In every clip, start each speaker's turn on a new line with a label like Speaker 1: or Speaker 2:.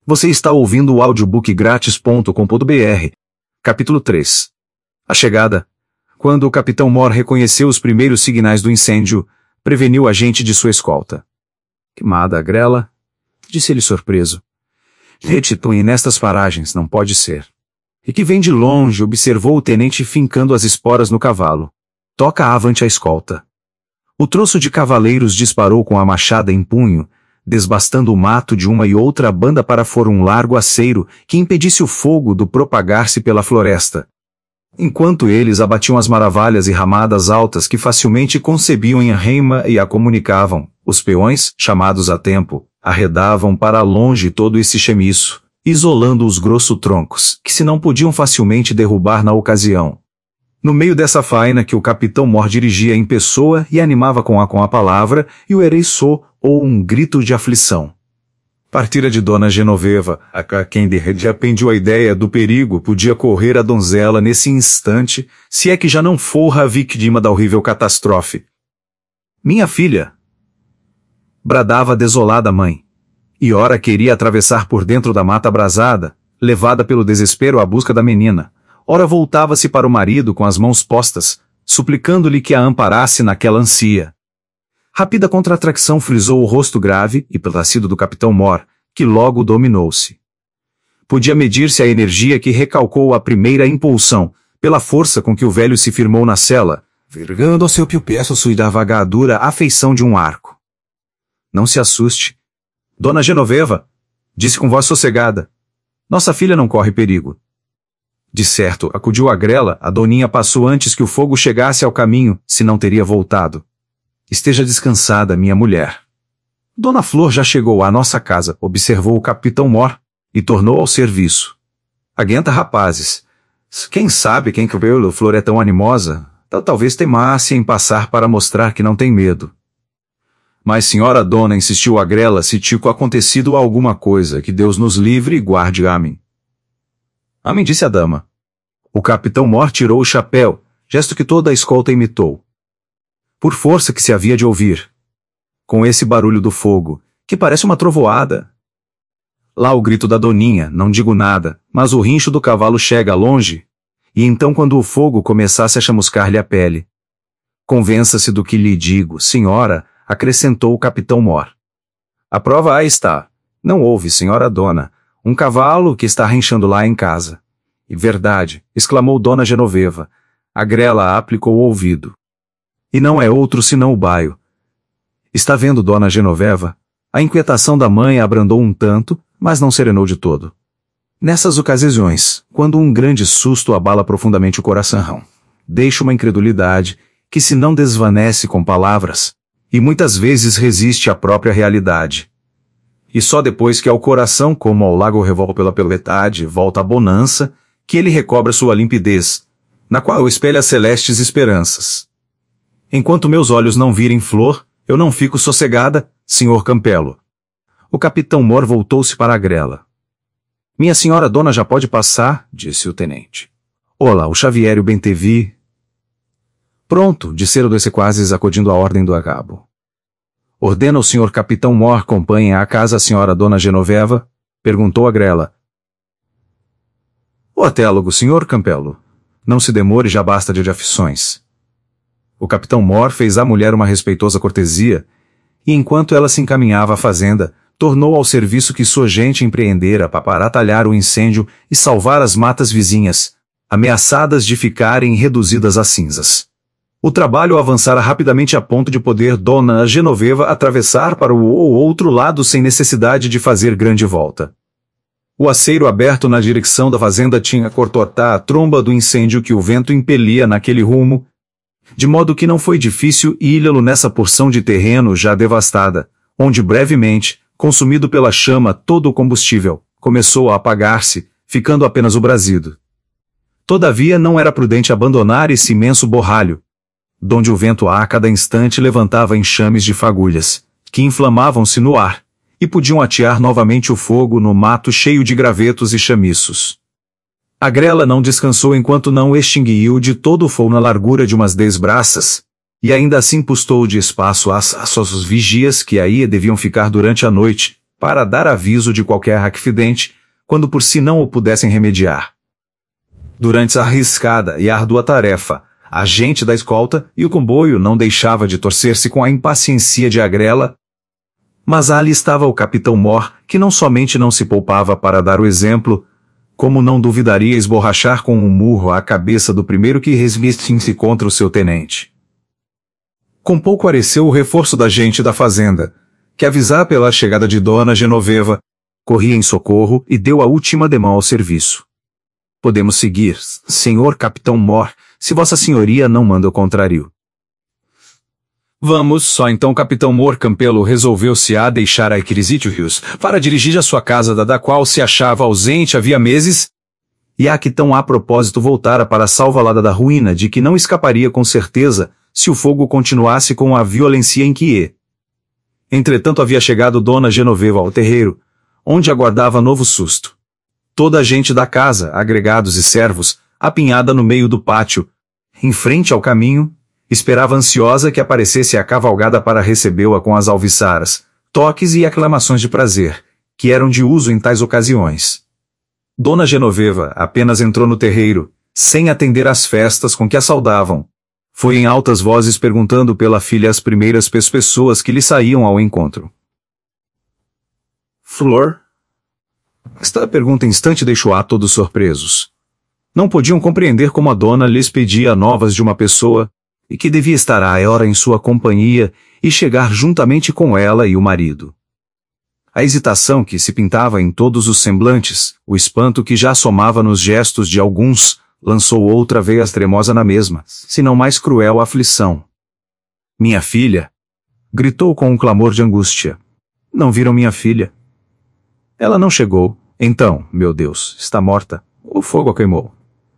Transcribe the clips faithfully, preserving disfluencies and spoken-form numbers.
Speaker 1: Você está ouvindo o audiobook grátis ponto com ponto br. Capítulo três. A chegada. Quando o Capitão Mor reconheceu os primeiros sinais do incêndio, preveniu a gente de sua escolta. Queimada a grela? Disse ele surpreso. Retitune nestas paragens, não pode ser. E que vem de longe, observou o tenente fincando as esporas no cavalo. Toca avante a escolta. O troço de cavaleiros disparou com a machada em punho, desbastando o mato de uma e outra banda para for um largo aceiro que impedisse o fogo do propagar-se pela floresta. Enquanto eles abatiam as maravilhas e ramadas altas que facilmente concebiam em reima e a comunicavam, os peões, chamados a tempo, arredavam para longe todo esse chemiço, isolando os grossos troncos, que se não podiam facilmente derrubar na ocasião. No meio dessa faina que o Capitão Mor dirigia em pessoa e animava com a com a palavra, e o ereiçou, ou um grito de aflição. Partira de Dona Genoveva, a quem de repente a ideia do perigo podia correr a donzela nesse instante, se é que já não forra a vítima da horrível catástrofe. Minha filha! Bradava a desolada mãe. E ora queria atravessar por dentro da mata abrasada, levada pelo desespero à busca da menina. Ora voltava-se para o marido com as mãos postas, suplicando-lhe que a amparasse naquela ansia. Rápida contratração frisou o rosto grave e plácido do Capitão Mor, que logo dominou-se. Podia medir-se a energia que recalcou a primeira impulsão, pela força com que o velho se firmou na cela, vergando ao seu piu-peço da vagadura a feição de um arco. Não se assuste. Dona Genoveva, disse com voz sossegada, nossa filha não corre perigo. De certo, acudiu a grela, a doninha passou antes que o fogo chegasse ao caminho, se não teria voltado. Esteja descansada, minha mulher. Dona Flor já chegou à nossa casa, observou o Capitão Mor, e tornou ao serviço. Aguenta, rapazes. Quem sabe quem que o Flor é tão animosa, talvez teimasse em passar para mostrar que não tem medo. Mas senhora dona, insistiu a grela, se tico acontecido alguma coisa, que Deus nos livre e guarde, amém. Amém, disse a dama. O Capitão Mor tirou o chapéu, gesto que toda a escolta imitou. Por força que se havia de ouvir. Com esse barulho do fogo, que parece uma trovoada. Lá o grito da doninha, não digo nada, mas o rincho do cavalo chega longe, e então quando o fogo começasse a chamuscar-lhe a pele. Convença-se do que lhe digo, senhora, acrescentou o Capitão Mor. A prova aí está. Não houve, senhora dona, um cavalo que está rinchando lá em casa. E verdade, exclamou Dona Genoveva. A grela aplicou o ouvido. E não é outro senão o baio. Está vendo, Dona Genoveva? A inquietação da mãe abrandou um tanto, mas não serenou de todo. Nessas ocasiões, quando um grande susto abala profundamente o coração, deixa uma incredulidade, que se não desvanece com palavras, e muitas vezes resiste à própria realidade. E só depois que ao coração, como ao lago revolto pela metade, volta a bonança, que ele recobra sua limpidez, na qual espelha celestes esperanças. Enquanto meus olhos não virem flor, eu não fico sossegada, senhor Campelo. O Capitão Mor voltou-se para a grela. Minha senhora dona já pode passar, disse o tenente. Olá, o Xavier e o Bentevi. Pronto, disseram dois sequazes acudindo à ordem do cabo. Ordena o senhor Capitão Mor acompanhe à casa a senhora dona Genoveva? Perguntou a grela. O atélogo, senhor Campelo. Não se demore, já basta de aflições. O Capitão Mor fez à mulher uma respeitosa cortesia, e enquanto ela se encaminhava à fazenda, tornou ao serviço que sua gente empreendera para atalhar o incêndio e salvar as matas vizinhas, ameaçadas de ficarem reduzidas a cinzas. O trabalho avançara rapidamente a ponto de poder Dona Genoveva atravessar para o outro lado sem necessidade de fazer grande volta. O aceiro aberto na direção da fazenda tinha cortado a tromba do incêndio que o vento impelia naquele rumo, de modo que não foi difícil ilha-lo nessa porção de terreno já devastada, onde brevemente, consumido pela chama todo o combustível, começou a apagar-se, ficando apenas o brasido. Todavia não era prudente abandonar esse imenso borralho, donde o vento a cada instante levantava enxames de fagulhas, que inflamavam-se no ar, e podiam atear novamente o fogo no mato cheio de gravetos e chamiços. A grela não descansou enquanto não extinguiu de todo o fogo na largura de umas dez braças, e ainda assim postou de espaço às suas vigias que aí deviam ficar durante a noite, para dar aviso de qualquer racfidente, quando por si não o pudessem remediar. Durante a arriscada e árdua tarefa, a gente da escolta e o comboio não deixava de torcer-se com a impaciência de Agrela, mas ali estava o capitão Mor, que não somente não se poupava para dar o exemplo, como não duvidaria esborrachar com um murro a cabeça do primeiro que resistisse contra o seu tenente. Com pouco areceu o reforço da gente da fazenda, que avisar pela chegada de Dona Genoveva, corria em socorro e deu a última demão ao serviço. Podemos seguir, senhor capitão Mor, se vossa senhoria não manda o contrário. Vamos, só então capitão Mor Campelo resolveu-se a deixar a Equisítios para dirigir a sua casa da, da qual se achava ausente havia meses, e a que tão a propósito voltara para a salvalada da ruína de que não escaparia com certeza se o fogo continuasse com a violência em que é. Entretanto havia chegado Dona Genoveva ao terreiro, onde aguardava novo susto. Toda a gente da casa, agregados e servos, apinhada no meio do pátio, em frente ao caminho, esperava ansiosa que aparecesse a cavalgada para recebê-la com as alviçaras, toques e aclamações de prazer, que eram de uso em tais ocasiões. Dona Genoveva apenas entrou no terreiro, sem atender às festas com que a saudavam. Foi em altas vozes perguntando pela filha as primeiras pessoas que lhe saíam ao encontro. Flor? Esta pergunta instante deixou a todos surpresos. Não podiam compreender como a dona lhes pedia novas de uma pessoa, e que devia estar a hora em sua companhia e chegar juntamente com ela e o marido. A hesitação que se pintava em todos os semblantes, o espanto que já somava nos gestos de alguns, lançou outra vez tremosa na mesma, se não mais cruel aflição. Minha filha! Gritou com um clamor de angústia. Não viram minha filha? Ela não chegou. Então, meu Deus, está morta. O fogo a queimou.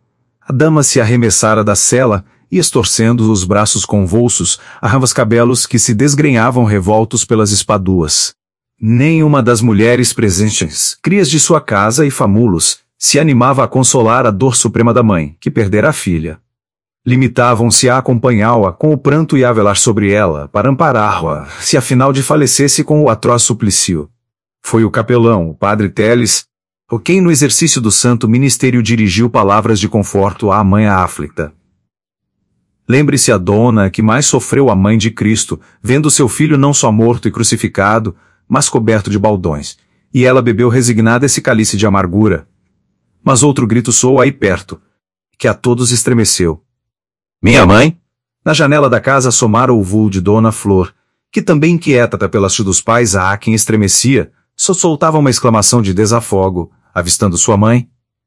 Speaker 1: A dama se arremessara da cela, e estorcendo os braços convulsos, arrava os cabelos que se desgrenhavam revoltos pelas espaduas. Nenhuma das mulheres presentes, crias de sua casa e famulos, se animava a consolar a dor suprema da mãe, que perdera a filha. Limitavam-se a acompanhá-la com o pranto e a velar sobre ela, para ampará-la, se afinal de falecesse com o atroz suplício. Foi o capelão, o padre Teles, o quem no exercício do santo ministério dirigiu palavras de conforto à mãe aflita. Lembre-se a dona que mais sofreu a mãe de Cristo, vendo seu filho não só morto e crucificado, mas coberto de baldões, e ela bebeu resignada esse cálice de amargura. Mas outro grito soou aí perto, que a todos estremeceu. Minha mãe? Na janela da casa assomara o voo de Dona Flor, que também inquieta pelas dos pais a quem estremecia, só soltava uma exclamação de desafogo, avistando sua mãe.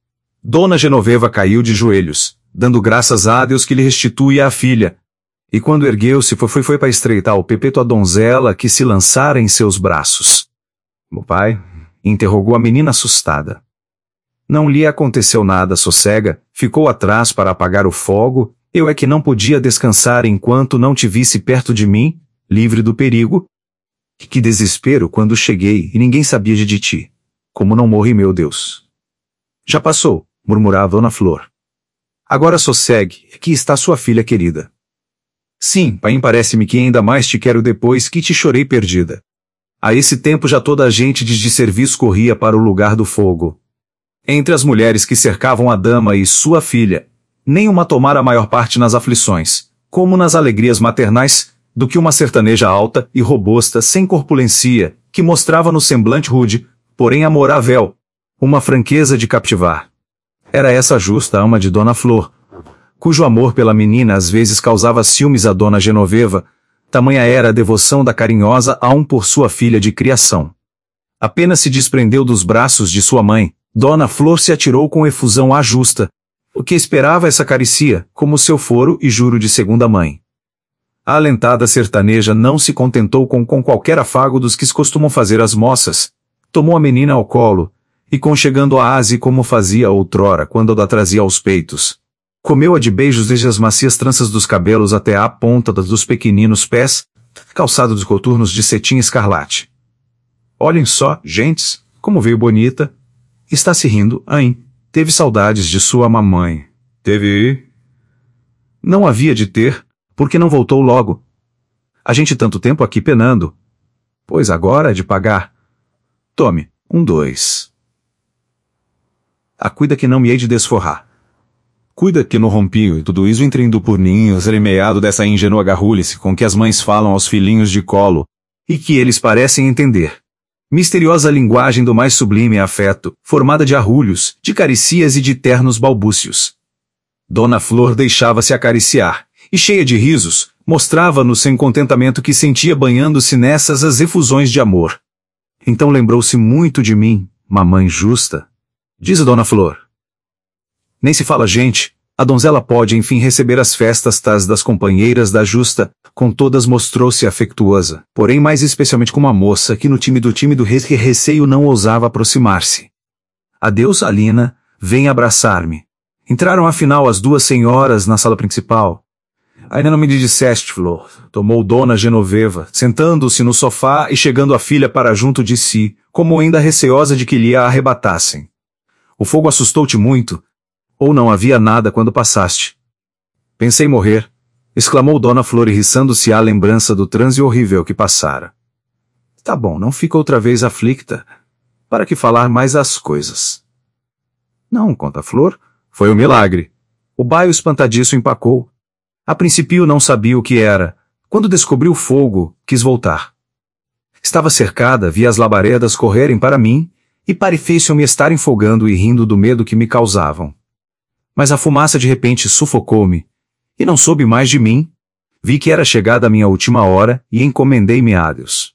Speaker 1: Dona Genoveva caiu de joelhos, dando graças a Deus que lhe restituía a filha, e quando ergueu-se foi, foi, foi para estreitar o pepeto a donzela que se lançara em seus braços. Meu pai? Interrogou a menina assustada. Não lhe aconteceu nada, sossega, ficou atrás para apagar o fogo, eu é que não podia descansar enquanto não te visse perto de mim, livre do perigo. Que desespero quando cheguei e ninguém sabia de ti. Como não morri, meu Deus. Já passou, murmurava Dona Flor. Agora sossegue, aqui está sua filha querida. Sim, pai, parece-me que ainda mais te quero depois que te chorei perdida. A esse tempo já toda a gente de serviço corria para o lugar do fogo. Entre as mulheres que cercavam a dama e sua filha, nenhuma tomara a maior parte nas aflições, como nas alegrias maternais, do que uma sertaneja alta e robusta sem corpulência, que mostrava no semblante rude, porém amorável, uma franqueza de captivar. Era essa justa ama de Dona Flor, cujo amor pela menina às vezes causava ciúmes a Dona Genoveva, tamanha era a devoção da carinhosa a um por sua filha de criação. Apenas se desprendeu dos braços de sua mãe, Dona Flor se atirou com efusão à justa, o que esperava essa caricia, como seu foro e juro de segunda mãe. A alentada sertaneja não se contentou com, com qualquer afago dos que costumam fazer as moças, tomou a menina ao colo, e conchegando a ase como fazia outrora quando a trazia aos peitos. Comeu-a de beijos desde as macias tranças dos cabelos até à ponta dos pequeninos pés, calçado de coturnos de cetim escarlate. Olhem só, gentes, como veio bonita. Está se rindo, hein? Teve saudades de sua mamãe. Teve? Não havia de ter, porque não voltou logo. A gente tanto tempo aqui penando. Pois agora é de pagar. Tome, um dois. Ah, cuida que não me hei de desforrar. Cuida que no rompio e tudo isso entrendo por ninhos remeado dessa ingênua garrulice com que as mães falam aos filhinhos de colo, e que eles parecem entender. Misteriosa linguagem do mais sublime afeto, formada de arrulhos, de caricias e de ternos balbúcios. Dona Flor deixava-se acariciar, e cheia de risos, mostrava-nos sem contentamento que sentia banhando-se nessas as efusões de amor. Então lembrou-se muito de mim, mamãe justa. Diz a Dona Flor. Nem se fala gente, a donzela pode enfim receber as festas tas das companheiras da justa, com todas mostrou-se afectuosa, porém mais especialmente com uma moça que no tímido tímido receio não ousava aproximar-se. Adeus, Alina, vem abraçar-me. Entraram afinal as duas senhoras na sala principal. Ainda não me disseste, Flor, tomou Dona Genoveva, sentando-se no sofá e chegando a filha para junto de si, como ainda receosa de que lhe a arrebatassem. O fogo assustou-te muito? Ou não havia nada quando passaste? Pensei morrer, exclamou Dona Flor irriçando-se à lembrança do transe horrível que passara. Tá bom, não fica outra vez aflicta. Para que falar mais as coisas? Não, conta Flor, foi um milagre. O baio espantadiço empacou. A princípio não sabia o que era. Quando descobriu o fogo, quis voltar. Estava cercada, vi as labaredas correrem para mim, e pareceu-me estarem folgando e rindo do medo que me causavam. Mas a fumaça de repente sufocou-me, e não soube mais de mim. Vi que era chegada a minha última hora, e encomendei-me a Deus.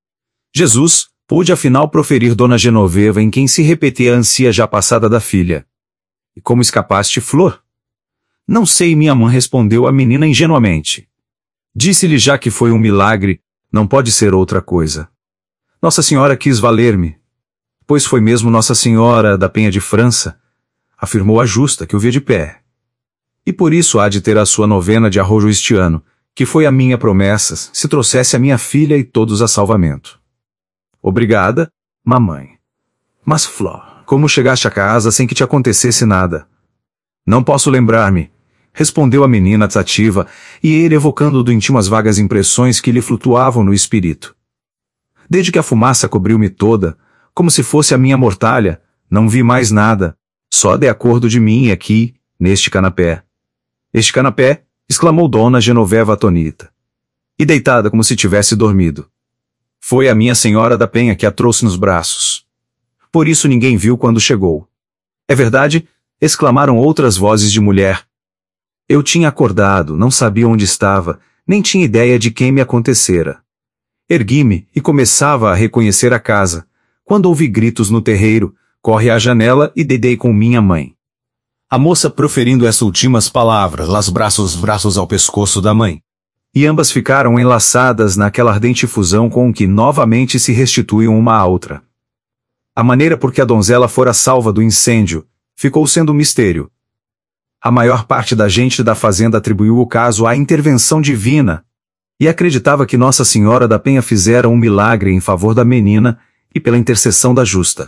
Speaker 1: Jesus, pôde afinal proferir Dona Genoveva em quem se repetia a ânsia já passada da filha. E como escapaste, Flor? Não sei, minha mãe respondeu a menina ingenuamente. Disse-lhe já que foi um milagre, não pode ser outra coisa. Nossa Senhora quis valer-me. Pois foi mesmo Nossa Senhora da Penha de França, afirmou a justa que o via de pé. E por isso há de ter a sua novena de arrojo este ano, que foi a minha promessa, se trouxesse a minha filha e todos a salvamento. Obrigada, mamãe. Mas, Flor, como chegaste a casa sem que te acontecesse nada? Não posso lembrar-me, respondeu a menina tativa, e ele evocando do íntimo as vagas impressões que lhe flutuavam no espírito. Desde que a fumaça cobriu-me toda, como se fosse a minha mortalha, não vi mais nada, só de acordo de mim aqui, neste canapé. Este canapé? Exclamou Dona Genoveva atonita. E deitada como se tivesse dormido. Foi a minha senhora da Penha que a trouxe nos braços. Por isso ninguém viu quando chegou. É verdade? Exclamaram outras vozes de mulher. Eu tinha acordado, não sabia onde estava, nem tinha ideia de quem me acontecera. Ergui-me e começava a reconhecer a casa, quando ouvi gritos no terreiro, corre à janela e dedei com minha mãe. A moça proferindo essas últimas palavras, las braços braços ao pescoço da mãe. E ambas ficaram enlaçadas naquela ardente fusão com que novamente se restituíam uma à outra. A maneira por que a donzela fora salva do incêndio ficou sendo um mistério. A maior parte da gente da fazenda atribuiu o caso à intervenção divina, e acreditava que Nossa Senhora da Penha fizera um milagre em favor da menina e pela intercessão da justa.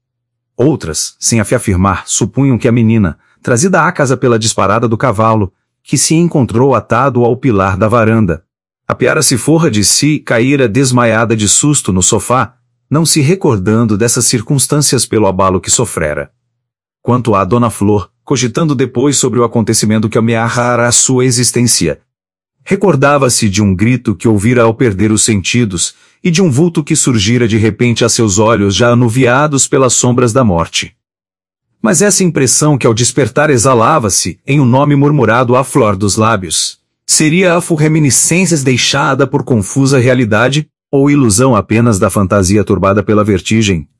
Speaker 1: Outras, sem a fé afirmar, supunham que a menina, trazida à casa pela disparada do cavalo, que se encontrou atado ao pilar da varanda, apeara-se forra de si e caíra desmaiada de susto no sofá, não se recordando dessas circunstâncias pelo abalo que sofrera. Quanto à Dona Flor, cogitando depois sobre o acontecimento que ameaçara a sua existência, recordava-se de um grito que ouvira ao perder os sentidos e de um vulto que surgira de repente a seus olhos já anuviados pelas sombras da morte. Mas essa impressão que ao despertar exalava-se, em um nome murmurado à flor dos lábios, seria a reminiscências deixada por confusa realidade, ou ilusão apenas da fantasia turbada pela vertigem?